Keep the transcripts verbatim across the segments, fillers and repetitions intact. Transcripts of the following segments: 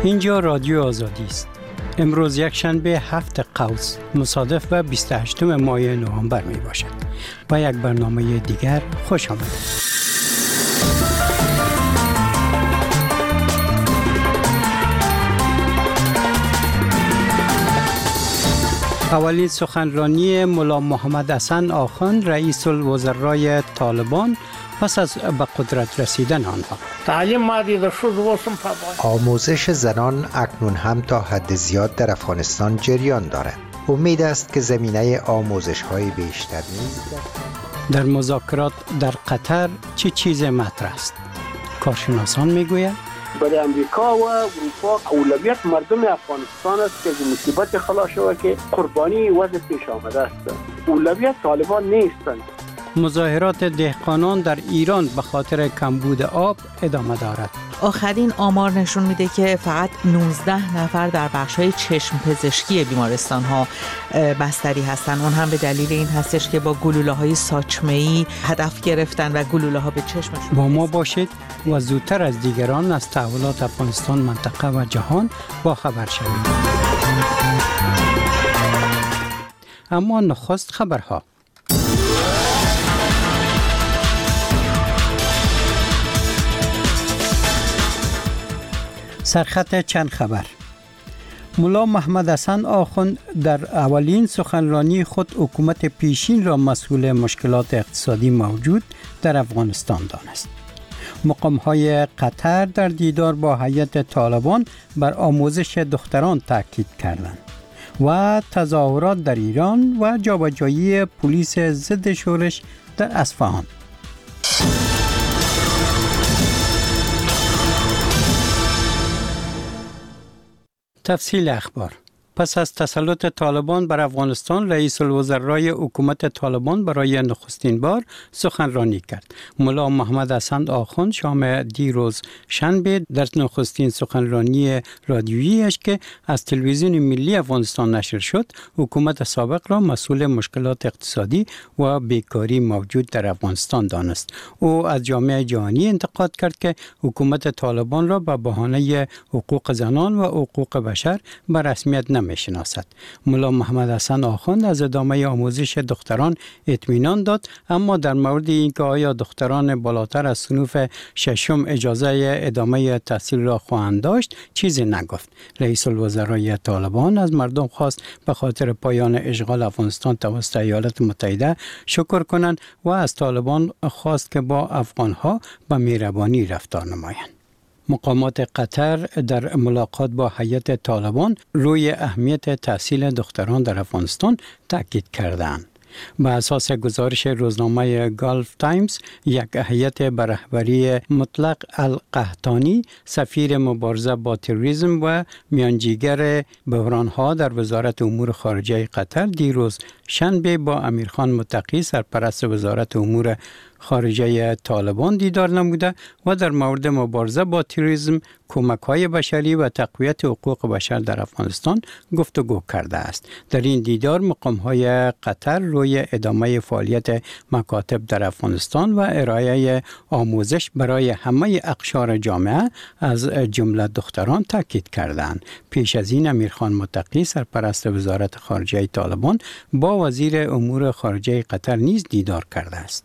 اینجا رادیو آزادی است. امروز یک شنبه هفت قوس مصادف به بیست و هشتم ماه نوامبر می باشد. با یک برنامه دیگر خوش آمدید. اولین سخنرانی ملا محمد حسن آخوند رئیس الوزرای طالبان پس از به قدرت رسیدن آنها. تعلیم مادی در آموزش زنان اکنون هم تا حد زیاد در افغانستان جریان دارد. امید است که زمینه آموزش های بیشتر نیز در مذاکرات در قطر چه چیز مطرح است؟ کارشناسان میگویند برای امریکا و اروپا اولویت مردم افغانستان است که از مصیبت خلاص شود که قربانی وضع پیش آمده است. اولویت طالبان نیستند. مظاهرات دهقانان در ایران به خاطر کمبود آب ادامه دارد. آخرین آمار نشون میده که فقط نوزده نفر در بخش‌های چشم پزشکی بیمارستان ها بستری هستن. اون هم به دلیل این هستش که با گلوله‌های ساچمه‌ای هدف گرفتن و گلوله‌ها به چشمشون. با ما باشید و زودتر از دیگران از تحولات افغانستان، منطقه و جهان با خبر شوید. اما نخست خبرها. سرخط چند خبر. ملا محمد حسن آخوند در اولین سخنرانی خود حکومت پیشین را مسئول مشکلات اقتصادی موجود در افغانستان دانست. مقام‌های قطر در دیدار با هیئت طالبان بر آموزش دختران تاکید کردند و تظاهرات در ایران و جابجایی پلیس ضد شورش در اصفهان. تفصیل اخبار. پس از تسلط طالبان بر افغانستان، رئیس الوزرای حکومت طالبان برای نخستین بار سخنرانی کرد. ملا محمد حسن آخوند شام دیروز شنبه در نخستین سخنرانی رادیوییش که از تلویزیون ملی افغانستان نشر شد، حکومت سابق را مسئول مشکلات اقتصادی و بیکاری موجود در افغانستان دانست. او از جامعه جهانی انتقاد کرد که حکومت طالبان را به بهانه حقوق زنان و حقوق بشر به رسمیت نمی شناسد. ملا محمد حسن آخوند از ادامه آموزش دختران اطمینان داد، اما در مورد اینکه آیا دختران بالاتر از صنف ششم اجازه ادامه تحصیل را خواهند داشت چیزی نگفت. رئیس الوزرای طالبان از مردم خواست به خاطر پایان اشغال افغانستان توسط ایالات متحده شکر کنند و از طالبان خواست که با افغانها به مهربانی رفتار نمایند. مقامات قطر در ملاقات با هیئت طالبان روی اهمیت تحصیل دختران در افغانستان تاکید کردند. به اساس گزارش روزنامه گالف تایمز، یک هیئت به رهبری مطلق القحطانی، سفیر مبارزه با تروریسم و میانجیگر بحرانها در وزارت امور خارجه قطر دیروز شنبه با امیرخان متقی، سرپرست وزارت امور خارجه طالبان دیدار نموده و در مورد مبارزه با تروریسم، کمک‌های بشری و تقویت حقوق بشر در افغانستان گفتگو کرده است. در این دیدار مقام‌های قطر روی ادامه فعالیت مکاتب در افغانستان و ارائه آموزش برای همه اقشار جامعه از جمله دختران تاکید کردند. پیش از این امیرخان متقی، سرپرست وزارت خارجه طالبان، با وزیر امور خارجه قطر نیز دیدار کرده است.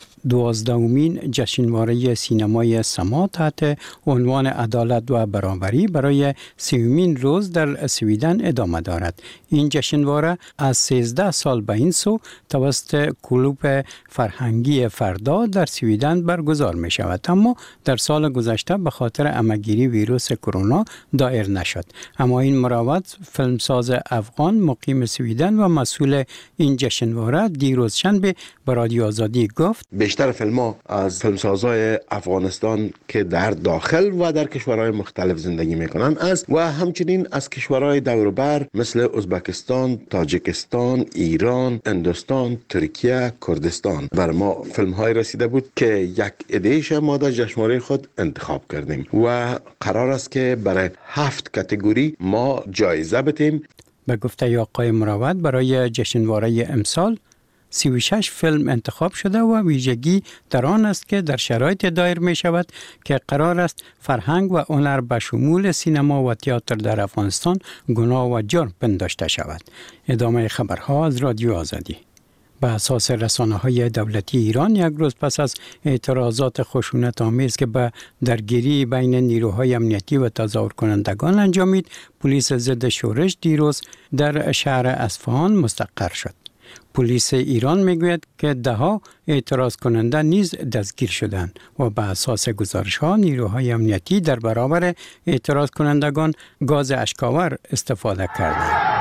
دوازدهمین جشنواره سینمای سما تحت عنوان عدالت و برابری برای سومین روز در سویدن ادامه دارد. این جشنواره از سیزده سال به این سو توسط کلوب فرهنگی فردا در سویدن برگزار می شود، اما در سال گذشته به خاطر همه‌گیری ویروس کرونا دایر نشد. اما این مروت فیلمساز افغان مقیم سویدن و مسئول این جشنواره دیروز شنبه به رادیو آزادی گفت بیشتر فیلم ها از فیلمسازای افغانستان که در داخل و در کشورهای مختلف زندگی میکنن است و همچنین از کشورهای دور و بر مثل ازبکستان، تاجیکستان، ایران، هندوستان، ترکیه، کردستان. بر ما فیلم های رسیده بود که یک عده‌اش ما در جشنواره خود انتخاب کردیم و قرار است که برای هفت کاتگوری ما جایزه بدیم. به گفته آقای مروت برای جشنواره امسال سی و شش فیلم انتخاب شده و ویژگی در آن است که در شرایط دایر می شود که قرار است فرهنگ و هنر به شمول سینما و تئاتر در افغانستان گناه و جرم پنداشته شود. ادامه خبرها از رادیو آزادی. به اساس رسانه‌های دولتی ایران یک روز پس از اعتراضات خشونت آمیز که به درگیری بین نیروهای امنیتی و تظاهر کنندگان انجامید، پلیس ضد شورش دیروز در شهر اصفهان مستقر شد. پلیس ایران میگوید که ده‌ها اعتراض کننده نیز دستگیر شدند و به اساس گزارش‌ها نیروهای امنیتی در برابر اعتراض کنندگان گاز اشک‌آور استفاده کردند.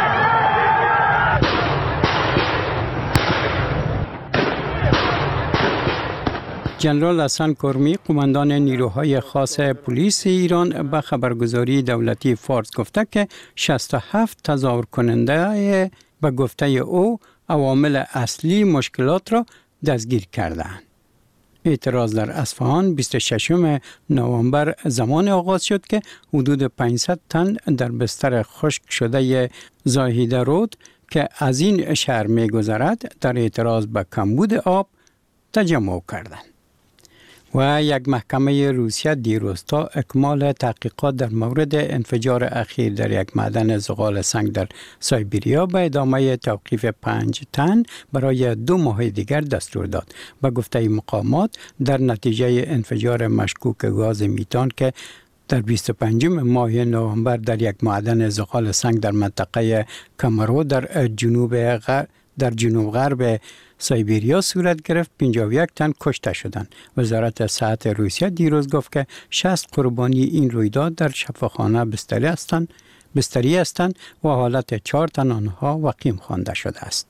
جنرال حسن کرمی قماندان نیروهای خاص پلیس ایران به خبرگزاری دولتی فارس گفته که شصت و هفت تظاهر کننده به گفته او عوامل اصلی مشکلات را دستگیر کردند. اعتراض در اصفهان بیست و ششم نوامبر زمان آغاز شد که حدود پانصد تن در بستر خشک شده زاهیده رود که از این شهر می گذرد در اعتراض به کمبود آب تجمع کردند. و یک محکمه روسیه دیروز تا اکمال تحقیقات در مورد انفجار اخیر در یک معدن زغال سنگ در سایبریا به ادامه توقیف پنج تن برای دو ماه دیگر دستور داد. به گفته مقامات در نتیجه انفجار مشکوک گاز میتان که در بیست و پنجم ماه نوامبر در یک معدن زغال سنگ در منطقه کامرو در جنوب غرب در جنوب غرب سایبریا صورت گرفت، پنجاه و یک تن کشته شدند. وزارت صحت روسیه دیروز گفت که شصت قربانی این رویداد در شفاخانه بستری هستند بستری هستند و حالت چهار تن آنها وقیم خوانده شده است.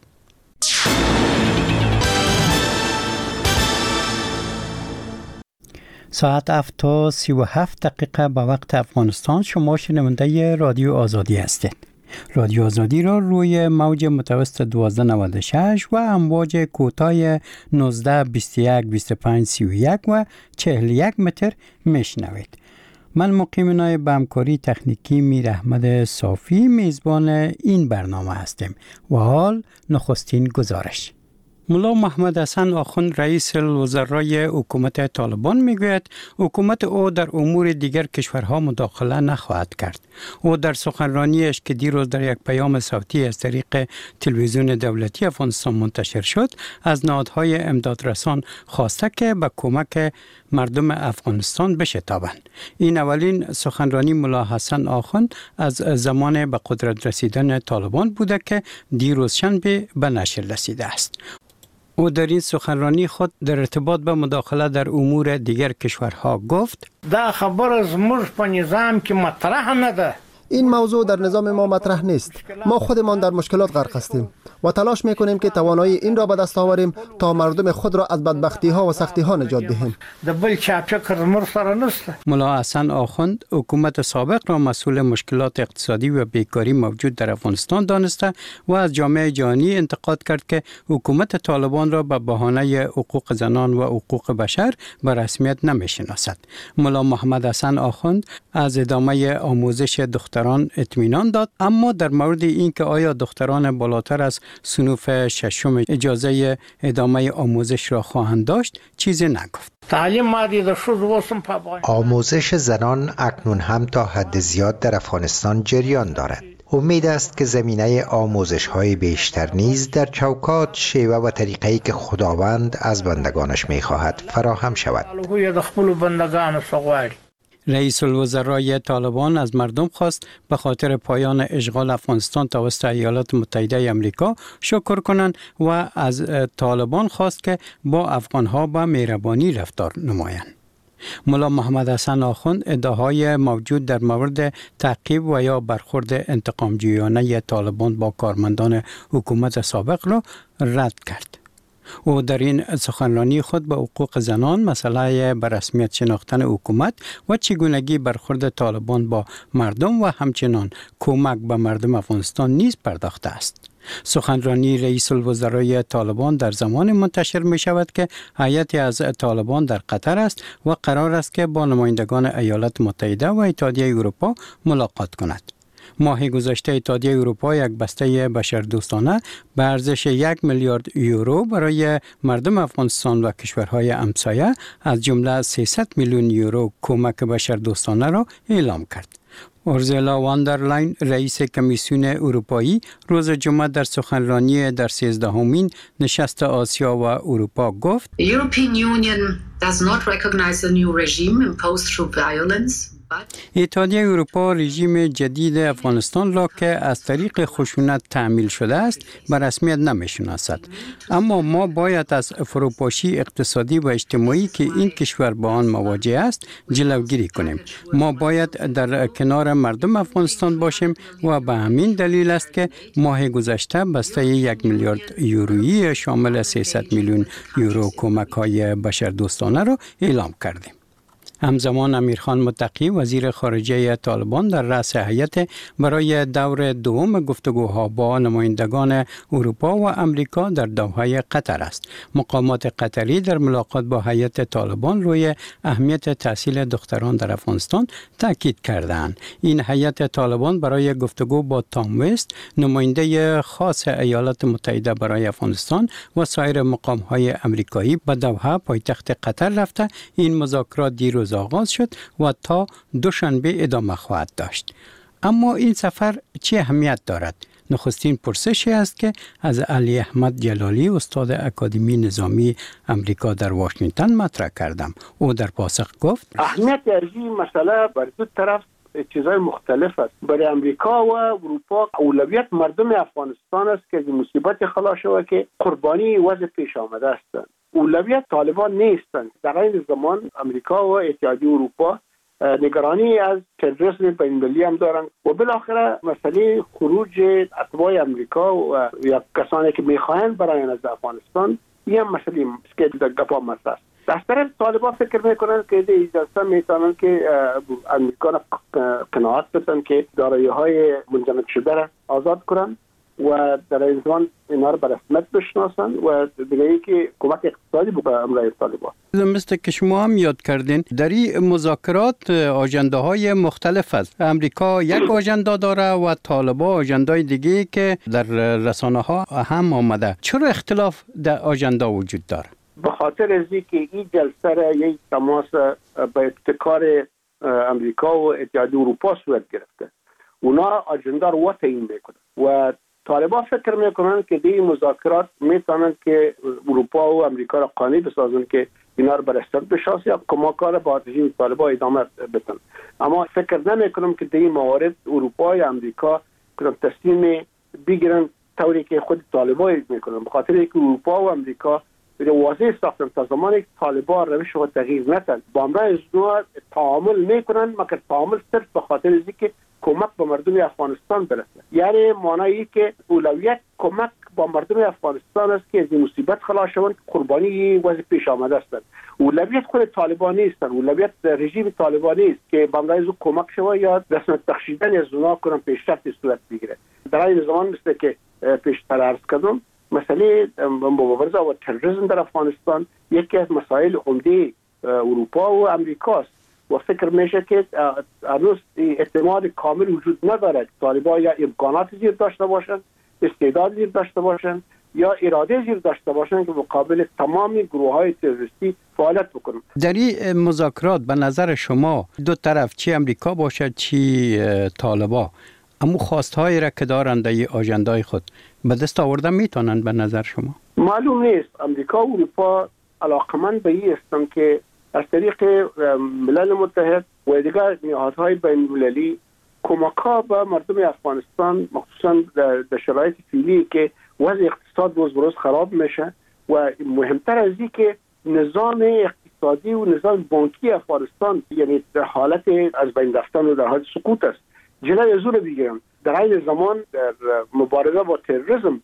ساعت هفت تا سی و هفت دقیقه به وقت افغانستان. شما شنونده رادیو آزادی هستید. رادیو آزادی را روی موج متوسط دوازده نود و شش و امواج کوتاه نوزده بیست و یک بیست و پنج سی و یک و چهل و یک متر میشنوید. من مقیم نایب همکاری تکنیکی میر احمد صافی میزبان این برنامه هستیم و حال نخستین گزارش. ملا محمد حسن آخوند رئیس الوزرای حکومت طالبان میگوید حکومت او در امور دیگر کشورها مداخله نخواهد کرد. او در سخنرانیش که دیروز در یک پیام صوتی از طریق تلویزیون دولتی افغانستان منتشر شد از نهادهای امدادرسان خواسته که به کمک مردم افغانستان بشتابند. این اولین سخنرانی ملا حسن آخوند از زمان به قدرت رسیدن طالبان بوده که دیروز شنبه به نشر رسیده است. او در این سخنرانی خود در ارتباط به مداخله در امور دیگر کشورها گفت: دا خبر از موږ په نظام کې مطرح نه ده. این موضوع در نظام ما مطرح نیست. ما خودمان در مشکلات غرق هستیم و تلاش میکنیم که توانایی این را به دست آوریم تا مردم خود را از بدبختی ها و سختی ها نجات دهیم. ملا حسن آخوند حکومت سابق را مسئول مشکلات اقتصادی و بیکاری موجود در افغانستان دانسته و از جامعه جهانی انتقاد کرد که حکومت طالبان را به بهانه حقوق زنان و حقوق بشر به رسمیت نمیشناسد. ملا محمد حسن آخوند از ادامه آموزش دختران اطمینان داد، اما در مورد اینکه آیا دختران بالاتر از صنوف ششم اجازه ادامه آموزش را خواهند داشت چیزی نگفت. آموزش زنان اکنون هم تا حد زیاد در افغانستان جریان دارد. امید است که زمینه آموزش های بیشتر نیز در چوکات شیوه و طریقه‌ای که خداوند از بندگانش می خواهد فراهم شود. رئیس الوزرای طالبان از مردم خواست به خاطر پایان اشغال افغانستان توسط ایالات متحده آمریکا شکر کنند و از طالبان خواست که با افغانها با مهربانی رفتار نمایند. ملا محمد حسن آخوند ادعاهای موجود در مورد تعقیب و یا برخورد انتقامجویانه طالبان با کارمندان حکومت سابق را رد کرد. او در این سخنرانی خود به حقوق زنان، مسئله به رسمیت شناختن حکومت و چگونگی برخورد طالبان با مردم و همچنان کمک به مردم افغانستان نیز پرداخته است. سخنرانی رئیس الوزرای طالبان در زمان منتشر می شود که هیئتی از طالبان در قطر است و قرار است که با نمایندگان ایالات متحده و اتحادیه اروپا ملاقات کند. ماه گذشته اتحادیه اروپا یک بسته بشردوستانه به ارزش یک میلیارد یورو برای مردم افغانستان و کشورهای همسایه از جمله سیصد میلیون یورو کمک بشردوستانه را اعلام کرد. اورزولا واندرلاین رئیس کمیسیون اروپایی روز جمعه در سخنرانی در سیزدهمین نشست آسیا و اروپا گفت The European Union does not recognize the new regime imposed through violence. اتحادیه اروپا رژیم جدید افغانستان را که از طریق خشونت تعمیل شده است به رسمیت نمی‌شناسد، اما ما باید از فروپاشی اقتصادی و اجتماعی که این کشور با آن مواجه است جلوگیری کنیم. ما باید در کنار مردم افغانستان باشیم و به همین دلیل است که ماه گذشته بسته یک میلیارد یورویی شامل سیصد میلیون یورو کمک‌های بشردوستانه را اعلام کردیم. همزمان امیرخان متقی وزیر خارجه طالبان در رأس هیئت برای دور دوم گفتگوها با نمایندگان اروپا و امریکا در دوحه قطر است. مقامات قطری در ملاقات با هیئت طالبان روی اهمیت تحصیل دختران در افغانستان تاکید کردند. این هیئت طالبان برای گفتگو با تام وست نماینده خاص ایالات متحده برای افغانستان و سایر مقام‌های امریکایی به دوحه پایتخت قطر رفته. این مذاکرات دیروز آغاز شد و تا دوشنبه ادامه خواهد داشت. اما این سفر چه اهمیت دارد؟ نخستین پرسشی است که از علی احمد جلالی استاد اکادمی نظامی امریکا در واشنگتن مطرح کردم. او در پاسخ گفت اهمیت این مسئله بر دو طرف چیزای مختلف است. برای امریکا و اروپا اولویت مردم افغانستان است که از مصیبت خلاص شود که قربانی وضع پیش آمده است. اولویت طالبان نیستند. در این زمان امریکا و اتحادیه اروپا نگرانی از تروریسم بین‌المللی هم دارند و بالاخره مسئله خروج اتباع امریکا و یا کسانی که میخواهند برای از افغانستان این هم مسئله که در گپا مطرح است. در طرف طالبان فکر میکنند که اجازه میتونند که امریکا را قناعت بدن که دارایی‌های منجمد شده را آزاد کنند و در این زمان اینا را به رسمیت بشناسند و دیگه که کمک اقتصادی بکنند امرای طالبان. مثل که شما هم یاد کردین در این مذاکرات آژنده‌های مختلف است. امریکا یک آژنده داره و طالبان آژنده‌های دیگه که در رسانه‌ها هم آمده. چرا اختلاف در آژنده وجود داره؟ به خاطر از اینکه این جلسه را یک تماس به ابتکار امریکا و اتحادیه اروپا صورت گرفته. اونا آژنده رو تعیین میکنن و طالبان فکر میکنن که این مذاکرات میتونن که اروپا و امریکا را قانع بسازن که اینا رو به رسمیت بشناسن یا کمک‌ها با رژیم طالبان ادامه بدن. اما فکر نمیکنم که در این موارد اروپا یا امریکا کنن تصمیم بگیرن طوری که خود طالبان میکنن، به خاطر اینکه اروپا و امریکا واضح ساختن تا زمانی که طالبان روش خود تغییر نکرد با امرای ازنوع تعامل میکنن، مگر تعامل صرف به خاطر اینکه کمک به مردم افغانستان برسه. یعنی معنی که اولویت کمک با مردم افغانستان است که از این مصیبت خلاص شوند، قربانی وضع پیش آمده است. اولویت خود طالبان نیستن، اولویت رژیم طالبانی است که با امرای ازنوع کمک شود یا رسمیت بخشیدن از اونها کنن پیشرفت صورت بگیره. در این زمان مثل که پیشتر عرض کردم مسئله مبارزه با تروریسم در افغانستان یکی از مسائل عمده اروپا و امریکا است و فکر میشه که هنوز اعتماد کامل وجود ندارد. طالبان یا امکانات زیر داشته باشند، استعداد زیر داشته باشند یا اراده زیر داشته باشند که مقابل تمام گروه‌های تروریستی فعالیت بکنند. در این مذاکرات به نظر شما دو طرف چی امریکا باشد چی طالبان اما خواست‌هایی را که دارند در آژنده‌های خود به دست آوردن میتونند به نظر شما؟ معلوم نیست. امریکا و اروپا علاقمند به این هستند که از طریق ملل متحد و دیگر نهادهای بین‌المللی کمک‌ها به مردم افغانستان مخصوصا در شرایط فعلی که وضع اقتصاد روز به روز خراب میشه و مهمتر از این که نظام اقتصادی و نظام بانکی افغانستان یعنی در حالت از بین رفتن و در حالت سقوط است، جلوی از اون بگیرن. در این زمان در مبارزه با تروریسم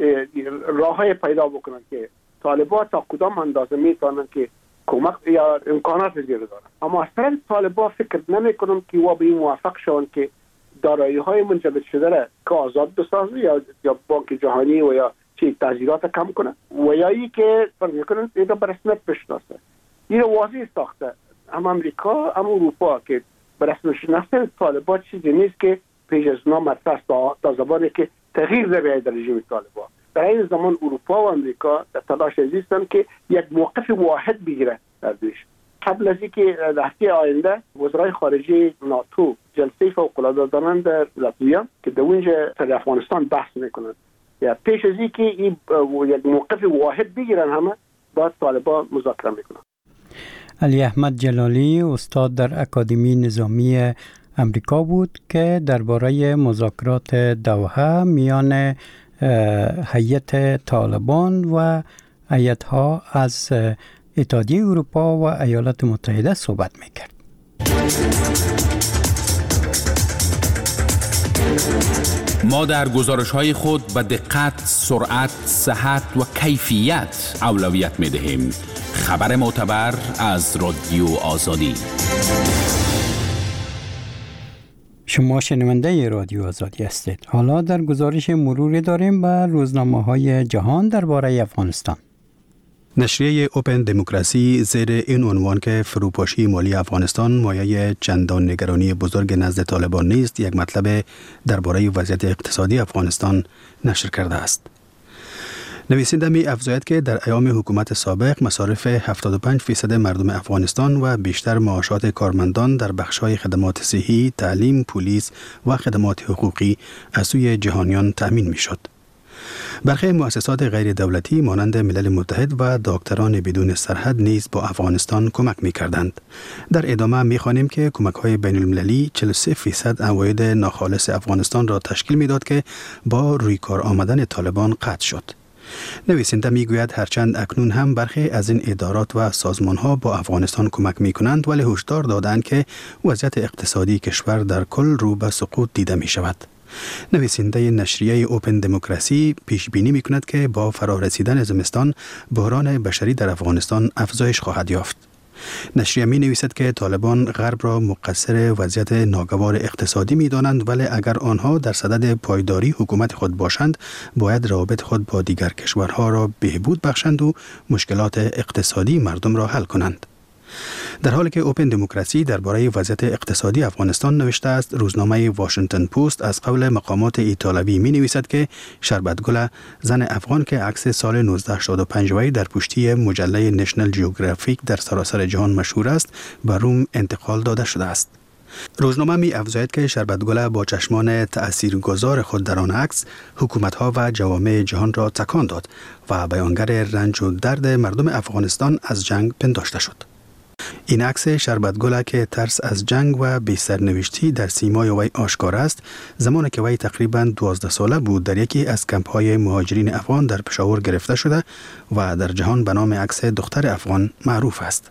راههای پیدا بکنن که طالبان تا کدام اندازه میتونن که کمک یا امکانات زیر دارن. اما از طرف طالبان فکر نمی کنم که وا به این موافق شون که دارایی های منجمد شده را که آزاد بسازه یا یا بانک جهانی و یا چی تغییرات کم کنه و یا ای که فرض میکنن اینا به رسمیت بشناسه. این واضح ساخته هم امریکا هم اروپا که به رسمیت شناختن طالبان چیزی نیست که پیش از نام مطرح تا زمانی که تغییر در در رژیم طالبان. در این زمان اروپا و امریکا در تلاش هستند که یک موقف واحد بگیرند در دوش. قبل از اینکه در هفته آینده وزرای خارجه ناتو جلسه فوق‌العاده دارند در لاتویا که در اونجا سر افغانستان بحث میکنند. یا پیش از اینکه این یک موقف واحد بگیرن همه با طالبان مذاکره میکنند. علی احمد جلالی استاد در اکادمی نظامی امریکا بود که درباره مذاکرات دوحه میان هیئت طالبان و هیئت‌ها از اتحادیه اروپا و ایالات متحده صحبت میکرد. ما در گزارش‌های خود به دقت، سرعت، صحت و کیفیت اولویت می‌دهیم. خبر معتبر از رادیو آزادی. شما شنونده رادیو آزادی هستید. حالا در گزارش مروری داریم به روزنامه‌های جهان درباره افغانستان. نشریه اوپن دموکراسی زیر این عنوان که فروپاشی مالی افغانستان مایه چندان نگرانی بزرگ نزد طالبان نیست، یک مطلب درباره وضعیت اقتصادی افغانستان نشر کرده است. نویسنده می افزاید که در ایام حکومت سابق مصارف هفتاد و پنج فیصد مردم افغانستان و بیشتر معاشات کارمندان در بخش‌های خدمات صحی، تعلیم، پلیس و خدمات حقوقی از سوی جهانیان تأمین می شد. برخی مؤسسات غیر دولتی مانند ملل متحد و دکتران بدون سرحد نیز با افغانستان کمک می کردند. در ادامه می خوانیم که کمک های بین المللی چهل و سه فیصد عواید ناخالص افغانستان را تشکیل می داد که با روی کار آمدن طالبان قطع شد. نویسنده می گوید هرچند اکنون هم برخی از این ادارات و سازمان ها با افغانستان کمک می کنند، ولی هشدار دادند که وضعیت اقتصادی کشور در کل رو به سقوط دیده می شود. نویسنده نشریه اوپن دموکراسی پیش بینی می کند که با فرا رسیدن زمستان بحران بشری در افغانستان افزایش خواهد یافت. نشریه می نویسد که طالبان غرب را مقصر وضعیت ناگوار اقتصادی می دانند، ولی اگر آنها در صدد پایداری حکومت خود باشند باید روابط خود با دیگر کشورها را بهبود بخشند و مشکلات اقتصادی مردم را حل کنند. در حالی که اوپن دموکراسی درباره وضعیت اقتصادی افغانستان نوشته است، روزنامه واشنگتن پست از قول مقامات ایتالوی می نویسد که شربتگل، زن افغان که عکس سال نوزده هشتاد و پنج وی در پشتی مجله نشنل جیوگرافیک در سراسر جهان مشهور است، به روم انتقال داده شده است. روزنامه می افزاید که شربتگل با چشمان تأثیرگذار خود در آن عکس حکومت‌ها و جوامع جهان را تکان داد و بیانگر رنج و درد مردم افغانستان از جنگ پنداشته شد. این عکس شربتگل که ترس از جنگ و بی سرنوشتی در سیمای وی آشکار است، زمانی که وی تقریباً دوازده ساله بود در یکی از کمپ‌های مهاجرین افغان در پشاور گرفته شده و در جهان به نام عکس دختر افغان معروف است.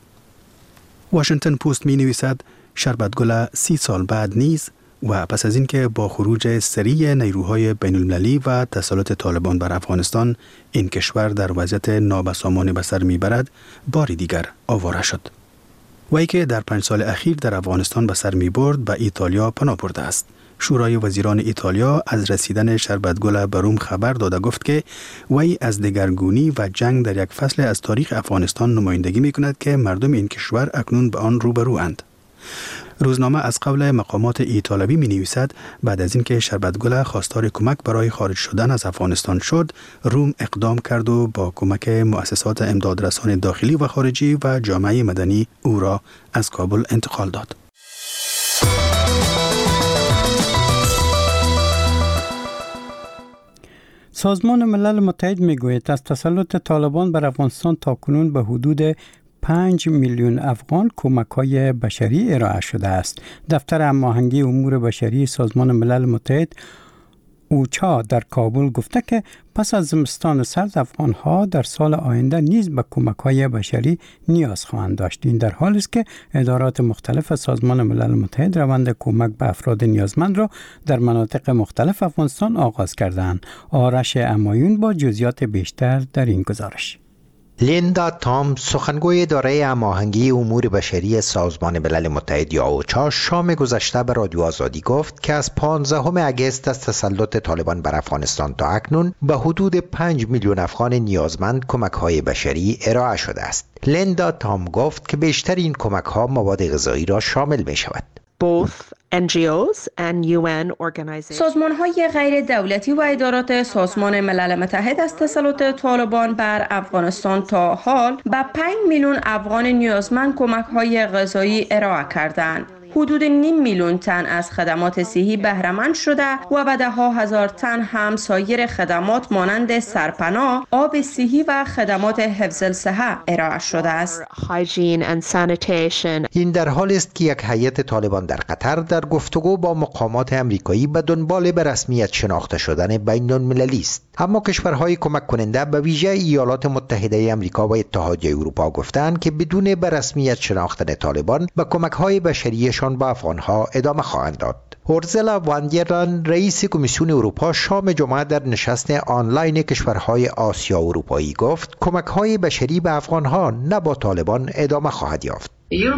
واشنگتن پست می نویسد شربتگل سی سال بعد نیز و پس از اینکه با خروج سریع نیروهای بین المللی و تسلط طالبان بر افغانستان این کشور در وضعیت نابسامانی به سر میبرد، باری دیگر آواره شد. وی که در پنج سال اخیر در افغانستان به سر می برد به ایتالیا پناه برده است. شورای وزیران ایتالیا از رسیدن شربتگل به روم خبر داده گفت که وی از دگرگونی و جنگ در یک فصل از تاریخ افغانستان نمایندگی می کند که مردم این کشور اکنون به آن روبروند. روزنامه از قول مقامات ایتالوی می نویسد بعد از اینکه شربتگل خواستار کمک برای خارج شدن از افغانستان شد، روم اقدام کرد و با کمک مؤسسات امدادرسان داخلی و خارجی و جامعه مدنی او را از کابل انتقال داد. سازمان ملل متحد می گوید از تسلط طالبان بر افغانستان تاکنون به حدود پنج میلیون افغان کمک‌های بشری ارائه شده است. دفتر هماهنگی امور بشری سازمان ملل متحد اوچا در کابل گفته که پس از زمستان سرد افغان‌ها در سال آینده نیز به کمک‌های بشری نیاز خواهند داشت. این در حالی است که ادارات مختلف سازمان ملل متحد روند کمک به افراد نیازمند را در مناطق مختلف افغانستان آغاز کردند. آرش امایون با جزئیات بیشتر در این گزارش. لیندا تام، سخنگوی اداره هماهنگی امور بشری سازمان ملل متحد یا اوچا، شام گذشته به رادیو آزادی گفت که از پانزدهم اگست از تسلط طالبان بر افغانستان تا اکنون به حدود پنج میلیون افغان نیازمند کمک‌های بشری ارائه شده است. لیندا تام گفت که بیشتر این کمک‌ها مواد غذایی را شامل می شود. سازمان‌های غیر دولتی و ادارات سازمان ملل متحد از تسلط طالبان بر افغانستان تا حال به پنج میلیون افغان نیازمند کمک‌های غذایی ارائه کردند. حدود نیم میلیون تن از خدمات صحی بهره‌مند شده و به ده ها هزار تن هم سایر خدمات مانند سرپناه، آب صحی و خدمات حفظ الصحه ارائه شده است. این در حالی است که یک هیئت طالبان در قطر در گفتگو با مقامات امریکایی به دنبال به رسمیت شناخته شدن بین المللی است. اما کشورهای کمک کننده به ویژه ایالات متحده آمریکا و اتحادیه اروپا گفتند که بدون به رسمیت شناختن طالبان به کمک‌های بشریشان به افغانها ادامه خواهند داد. اورزلا واندیران رئیس کمیسیون اروپا شام جمعه در نشست آنلاین کشورهای آسیا و اروپایی گفت کمک‌های بشری به افغانها نه با طالبان ادامه خواهد یافت.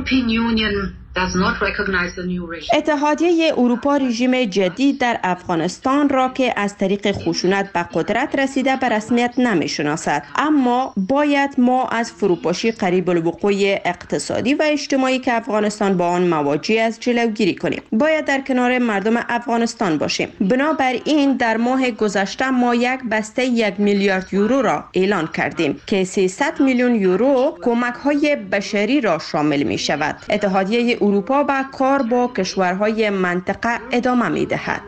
اتحادیه اروپا رژیم جدید در افغانستان را که از طریق خشونت به قدرت رسیده به رسمیت نمی‌شناسد، اما باید ما از فروپاشی قریب الوقوع اقتصادی و اجتماعی که افغانستان با آن مواجه است جلوگیری کنیم. باید در کنار مردم افغانستان باشیم. بنابراین در ماه گذشته ما یک بسته یک میلیارد یورو را اعلان کردیم که سیصد میلیون یورو کمک‌های بشری را شامل می شود. اتحادیه اروپا به کار با کشورهای منطقه ادامه می دهد.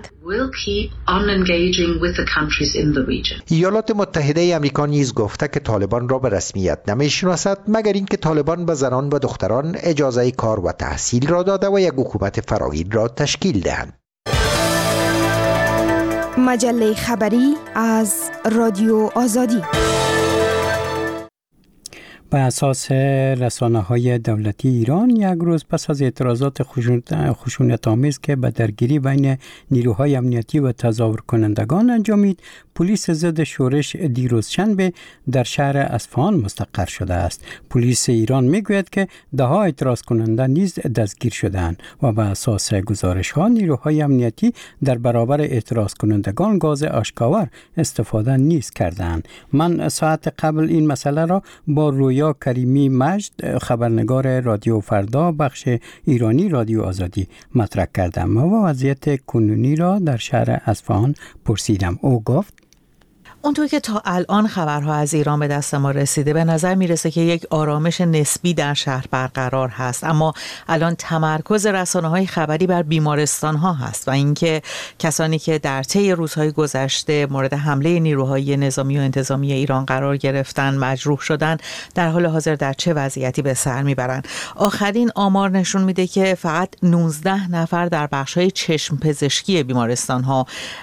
ایالات متحده آمریکا نیز گفته که طالبان را به رسمیت نمی شناسد مگر اینکه طالبان به زنان و دختران اجازه کار و تحصیل را داده و یک حکومت فراگیر را تشکیل دهند. مجله خبری از رادیو آزادی. به اساس رسانه‌های دولتی ایران یک روز پس از اعتراضات خشونت‌آمیز که به درگیری بین نیروهای امنیتی و تظاهر کنندگان انجامید، پلیس ضد شورش دیروز شنبه در شهر اصفهان مستقر شده است. پلیس ایران میگوید که ده ها اعتراض کننده نیز دستگیر شدند و به اساس گزارش‌ها نیروهای امنیتی در برابر اعتراض کنندگان گاز آشکاور استفاده نیز کردند. من ساعت قبل این مسئله را با روی یا کریمی مجد خبرنگار رادیو فردا بخش ایرانی رادیو آزادی مطرح کردم و وضعیت کنونی را در شهر اصفهان پرسیدم. او گفت اونطور که تا الان خبرها از ایران به دست ما رسیده به نظر میرسه که یک آرامش نسبی در شهر برقرار هست، اما الان تمرکز رسانه‌های خبری بر بیمارستان‌ها هست و اینکه کسانی که در طی روزهای گذشته مورد حمله نیروهای نظامی و انتظامی ایران قرار گرفتن مجروح شدن در حال حاضر در چه وضعیتی به سر میبرند. آخرین آمار نشون میده که فقط نوزده نفر در بخش‌های چشم پزشکی بیمارستان‌ها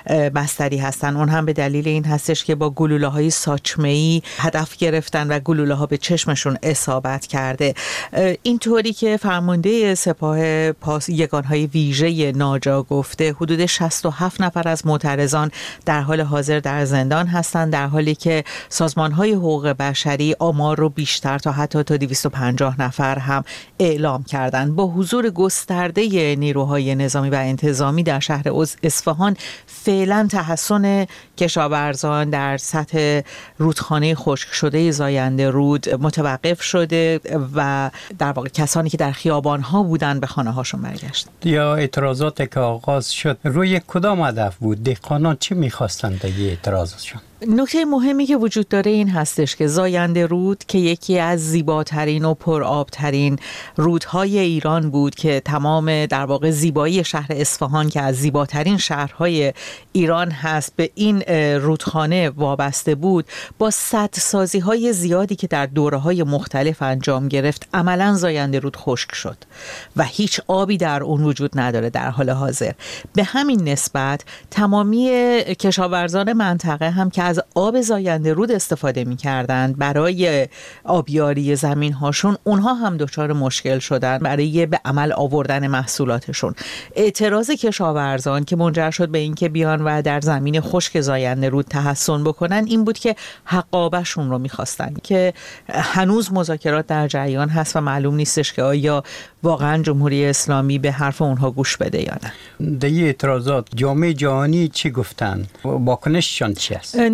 بستری هستن. اون هم به دلیل این هستش که با گلوله‌های ساچمه‌ای هدف گرفتن و گلوله‌ها به چشمشون اصابت کرده. اینطوری که فرمانده سپاه پاس یگانهای ویژه ناجا گفته حدود شصت و هفت نفر از معترضان در حال حاضر در زندان هستند، در حالی که سازمان‌های حقوق بشری آمار رو بیشتر تا حتی تا دویست و پنجاه نفر هم اعلام کردند. با حضور گسترده نیروهای نظامی و انتظامی در شهر اصفهان فعلا تحسن کشاورزان در سطح رودخانه خشک شده زاینده رود متوقف شده و در واقع کسانی که در خیابان‌ها بودن به خانه‌هاشون برگشتن. یا اعتراضاتی که آغاز شد روی کدام هدف بود؟ دهقانان چی می‌خواستند در اعتراضشون؟ نکته مهمی که وجود داره این هستش که زاینده رود که یکی از زیباترین و پرآبترین رودهای ایران بود که تمام در واقع زیبایی شهر اصفهان که از زیباترین شهرهای ایران هست به این رودخانه وابسته بود، با سدسازی های زیادی که در دوره‌های مختلف انجام گرفت عملاً زاینده رود خشک شد و هیچ آبی در اون وجود نداره در حال حاضر. به همین نسبت تمامی کشاورزان منطقه هم که از آب زاینده رود استفاده می کردند برای آبیاری زمین هاشون، اونها هم دچار مشکل شدن برای به عمل آوردن محصولاتشون. اعتراض کشاورزان که منجر شد به اینکه بیان و در زمین خشک زاینده رود تحصن بکنن این بود که حقابشون رو می‌خواستن که هنوز مذاکرات در جریان هست و معلوم نیستش که آیا واقعا جمهوری اسلامی به حرف اونها گوش بده یا نه. در این اعتراضات جامعه جهانی چی گفتن؟ واکنششان چی است؟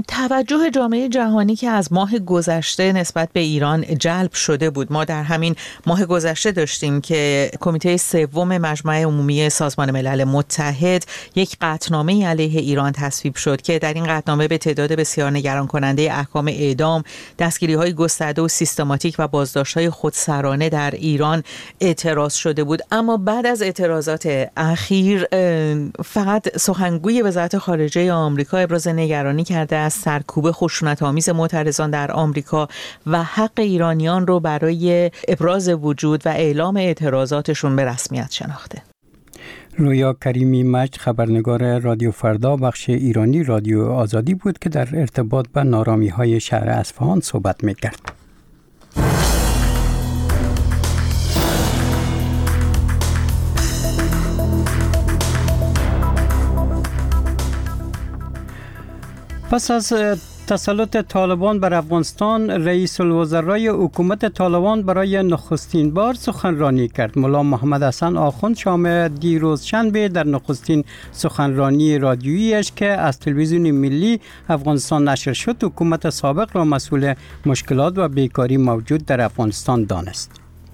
توجه جامعه جهانی که از ماه گذشته نسبت به ایران جلب شده بود. ما در همین ماه گذشته داشتیم که کمیته سوم مجمع عمومی سازمان ملل متحد یک قطعنامه علیه ایران تصویب شد که در این قطعنامه به تعداد بسیار نگران کننده احکام اعدام، دستگیری‌های گسترده و سیستماتیک و بازداشت‌های خودسرانه در ایران اعتراض شده بود. اما بعد از اعتراضات اخیر فقط سخنگوی وزارت خارجه آمریکا ابراز نگرانی کرده از سرکوب خشونت‌آمیز معترضان در آمریکا و حق ایرانیان رو برای ابراز وجود و اعلام اعتراضاتشون به رسمیت شناخته. رویا کریمی مجد، خبرنگار رادیو فردا بخش ایرانی رادیو آزادی بود که در ارتباط به نارامی‌های شهر اصفهان صحبت می‌کرد. پس از تسلط طالبان بر افغانستان، رئیس الوزرای حکومت طالبان برای نخستین بار سخنرانی کرد. ملا محمد حسن آخوند شام دیروز شنبه در نخستین سخنرانی رادیوییش که از تلویزیون ملی افغانستان نشر شد، حکومت سابق را مسئول مشکلات و بیکاری موجود در افغانستان دانست.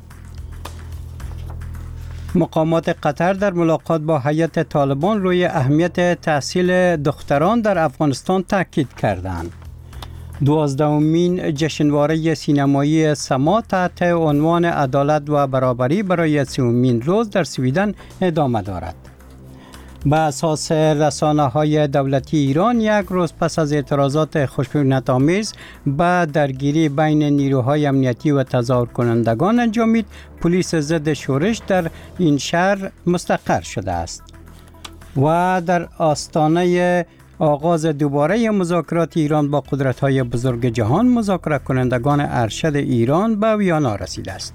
مقامات قطر در ملاقات با هیئت طالبان روی اهمیت تحصیل دختران در افغانستان تاکید کردند. دوازدهمین جشنواره سینمایی سما تحت عنوان عدالت و برابری برای سومین روز در سویدن ادامه دارد. به اساس رسانه‌های دولتی ایران، یک روز پس از اعتراضات خشونت‌آمیز به درگیری بین نیروهای امنیتی و تظاهر کنندگان انجامید، پلیس ضد شورش در این شهر مستقر شده است و در آستانه آغاز دوباره مذاکرات ایران با قدرت‌های بزرگ جهان، مذاکره کنندگان ارشد ایران به ویانا رسیده است.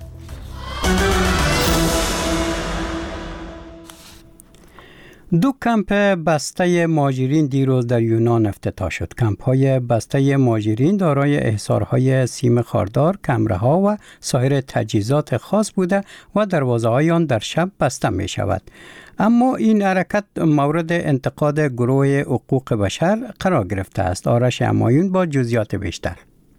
دو کمپ بسته مهاجرین دیروز در یونان افتتاح شد. کمپ‌های بسته مهاجرین دارای احصارهای سیم خاردار، کمره‌ها و سایر تجهیزات خاص بوده و دروازه‌های آن در شب بسته می شود. اما این حرکت مورد انتقاد گروه حقوق بشر قرار گرفته است. آرش همایون با جزئیات بیشتر.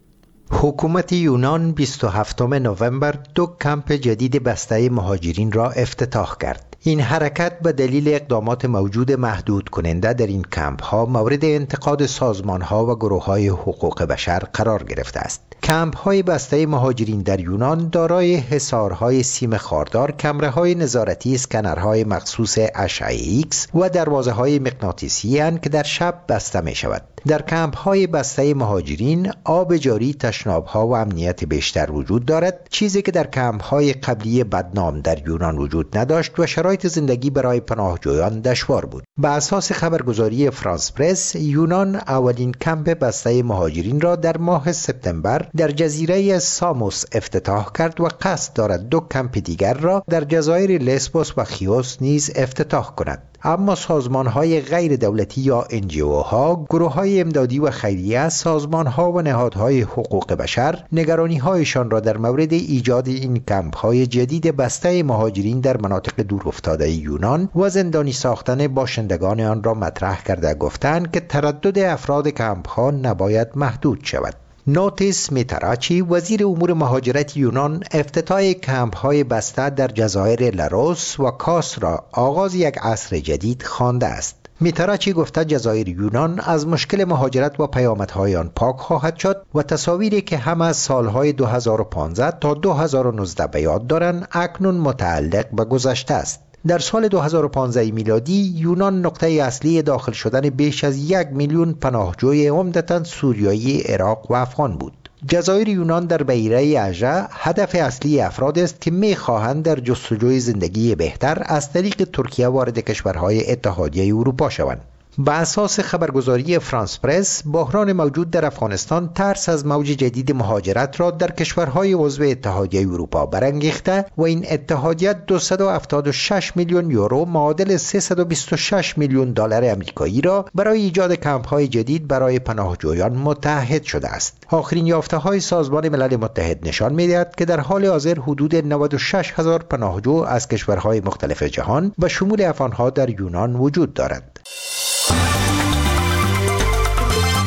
حکومت یونان بیست و هفتم نوامبر دو کمپ جدید بسته مهاجرین را افتتاح کرد. این حرکت به دلیل اقدامات موجود محدود کننده در این کمپ ها مورد انتقاد سازمان ها و گروه های حقوق بشر قرار گرفته است. کمپ های بسته مهاجرین در یونان دارای حصارهای سیم خاردار، کمره های نظارتی، اسکنرهای مخصوص اشعه ایکس و دروازه های مغناطیسی اند که در شب بسته می شود. در کمپ های بسته مهاجرین آب جاری، تشناب ها و امنیت بیشتر وجود دارد، چیزی که در کمپ های قبلی بدنام در یونان وجود نداشت و شرایط زندگی برای پناهجویان دشوار بود. به اساس خبرگزاری فرانس پرس، یونان اولین کمپ بسته مهاجرین را در ماه سپتامبر در جزیره ساموس افتتاح کرد و قصد دارد دو کمپ دیگر را در جزایر لسبوس و خیوس نیز افتتاح کند. اما سازمان‌های غیر دولتی یا ان جی او ها، گروه‌های امدادی و خیریه، سازمان‌ها و نهادهای حقوق بشر نگرانی‌هایشان را در مورد ایجاد این کمپ‌های جدید بسته مهاجرین در مناطق دورافتاده یونان و زندانی ساختن باشندگان آن را مطرح کرده گفتند که تردد افراد کمپ‌ها نباید محدود شود. نوتیس میتراچی، وزیر امور مهاجرت یونان، افتتاح کمپ‌های بسته در جزایر لاروس و کاس را آغاز یک عصر جدید خوانده است. میتراچی گفته جزایر یونان از مشکل مهاجرت و پیامدهای آن پاک خواهد شد و تصاویری که هم از سالهای دو هزار و پانزده تا دو هزار و نوزده به یاد دارند اکنون متعلق به گذشته است. در سال دو هزار و پانزده میلادی یونان نقطه اصلی داخل شدن بیش از یک میلیون پناهجوی عمدتاً سوریایی، عراق و افغان بود. جزایر یونان در بحیره اژه هدف اصلی افراد است که می‌خواهند در جستجوی زندگی بهتر از طریق ترکیه وارد کشورهای اتحادیه اروپا شوند. به اساس خبرگزاری فرانس پرس، بحران موجود در افغانستان ترس از موج جدید مهاجرت را در کشورهای عضو اتحادیه اروپا برانگیخته و این اتحادیه دویست و هفتاد و شش میلیون یورو معادل سیصد و بیست و شش میلیون دلار آمریکایی را برای ایجاد کمپ‌های جدید برای پناهجویان متحد شده است. آخرین یافته‌های سازمان ملل متحد نشان می‌دهد که در حال حاضر حدود نود و شش هزار پناهجو از کشورهای مختلف جهان و شمول افغان‌ها در یونان وجود دارد.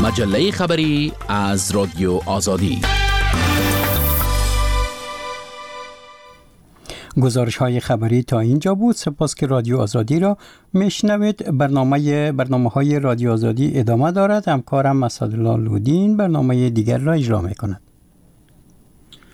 مجله خبری از رادیو آزادی. گزارش های خبری تا اینجا بود. سپاس که رادیو آزادی را میشنوید. برنامه برنامه های رادیو آزادی ادامه دارد. همکارم اسدالله لودین برنامه دیگر را اجرا میکند.